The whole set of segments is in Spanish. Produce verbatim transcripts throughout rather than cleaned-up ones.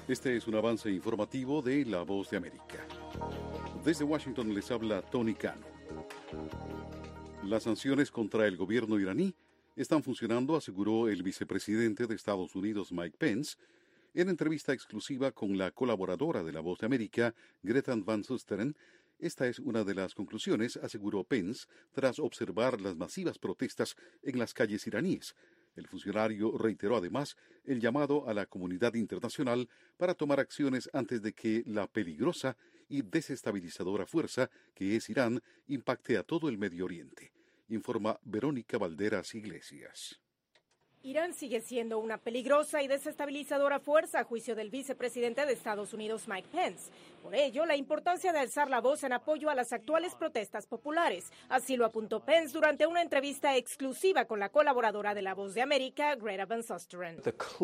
Este es un avance informativo de La Voz de América. Desde Washington les habla Tony Cano. Las sanciones contra el gobierno iraní están funcionando, aseguró el vicepresidente de Estados Unidos, Mike Pence, en entrevista exclusiva con la colaboradora de La Voz de América, Greta Van Susteren. Esta es una de las conclusiones, aseguró Pence, tras observar las masivas protestas en las calles iraníes. El funcionario reiteró además el llamado a la comunidad internacional para tomar acciones antes de que la peligrosa y desestabilizadora fuerza que es Irán impacte a todo el Medio Oriente, informa Verónica Valderas Iglesias. Irán sigue siendo una peligrosa y desestabilizadora fuerza, a juicio del vicepresidente de Estados Unidos, Mike Pence. Por ello, la importancia de alzar la voz en apoyo a las actuales protestas populares. Así lo apuntó Pence durante una entrevista exclusiva con la colaboradora de La Voz de América, Greta Van Susteren.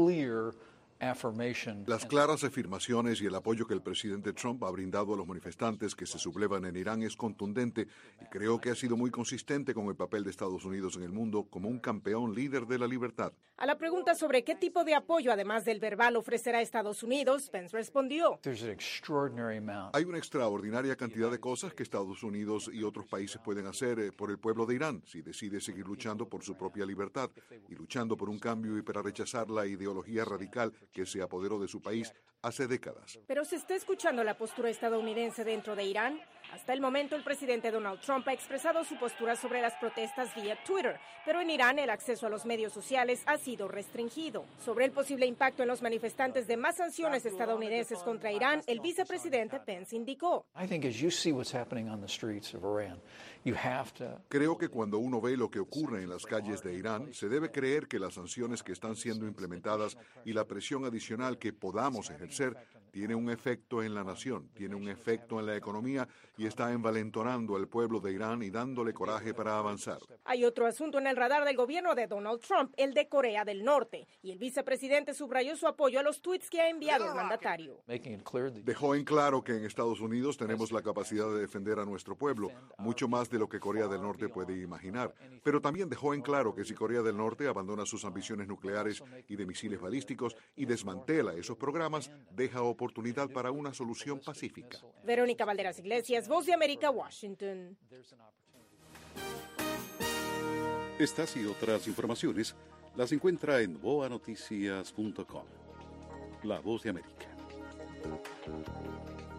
Las claras afirmaciones y el apoyo que el presidente Trump ha brindado a los manifestantes que se sublevan en Irán es contundente y creo que ha sido muy consistente con el papel de Estados Unidos en el mundo como un campeón líder de la libertad. A la pregunta sobre qué tipo de apoyo, además del verbal, ofrecerá Estados Unidos, Pence respondió: Hay una extraordinaria cantidad de cosas que Estados Unidos y otros países pueden hacer por el pueblo de Irán si decide seguir luchando por su propia libertad y luchando por un cambio y para rechazar la ideología radical que se apoderó de su país hace décadas. ¿Pero se está escuchando la postura estadounidense dentro de Irán? Hasta el momento, el presidente Donald Trump ha expresado su postura sobre las protestas vía Twitter, pero en Irán el acceso a los medios sociales ha sido restringido. Sobre el posible impacto en los manifestantes de más sanciones estadounidenses contra Irán, el vicepresidente Pence indicó: Creo que cuando uno ve lo que ocurre en las calles de Irán, se debe creer que las sanciones que están siendo implementadas y la presión adicional que podamos ejercer tiene un efecto en la nación, tiene un efecto en la economía y está envalentonando al pueblo de Irán y dándole coraje para avanzar. Hay otro asunto en el radar del gobierno de Donald Trump, el de Corea del Norte, y el vicepresidente subrayó su apoyo a los tweets que ha enviado el mandatario. Dejó en claro que en Estados Unidos tenemos la capacidad de defender a nuestro pueblo, mucho más de lo que Corea del Norte puede imaginar, pero también dejó en claro que si Corea del Norte abandona sus ambiciones nucleares y de misiles balísticos y desmantela esos programas, deja oportunidad para una solución pacífica. Verónica Valderas Iglesias, Voz de América, Washington. Estas y otras informaciones las encuentra en boa noticias punto com. La Voz de América.